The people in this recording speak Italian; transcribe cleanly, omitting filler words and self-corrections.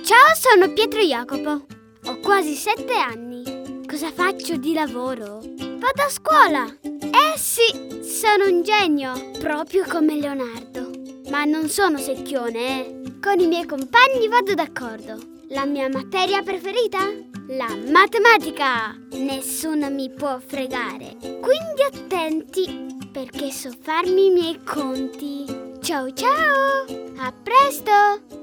Ciao, sono Pietro Jacopo. Ho quasi 7 anni. Cosa faccio di lavoro? Vado a scuola. Sì, sono un genio, proprio come Leonardo. Ma non sono secchione, Con i miei compagni vado d'accordo. La mia materia preferita? La matematica. Nessuno mi può fregare. Quindi attenti, perché so farmi i miei conti. Ciao ciao! A presto!